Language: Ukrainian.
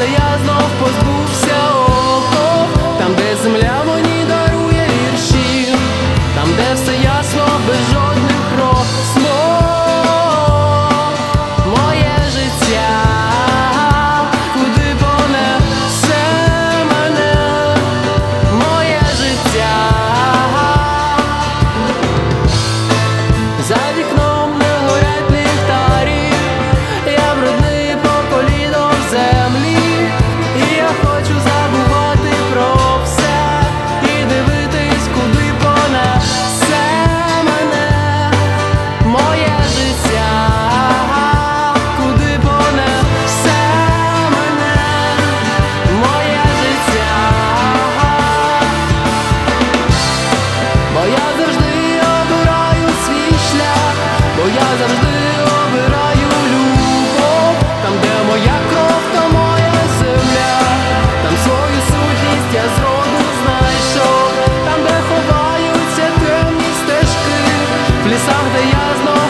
де я знов позбувся оков, там, де земля мені дарує вірші, там, де все ясно, без жодних розмов. Моє життя, куди понесе мене, моє життя. За вікном не горять ліхтарі, я брудний по коліно в землі, і я хочу забувати про все і дивитись, куди понесе мене, моє життя, куди понесе мене, моє життя. Бо я завжди обираю свій шлях, бо я завжди обираю любов. Там, де моя кров, там моя земля, там свою сутність я зроду знайшов, там, де ховаються темні стежки, в лісах, де я знов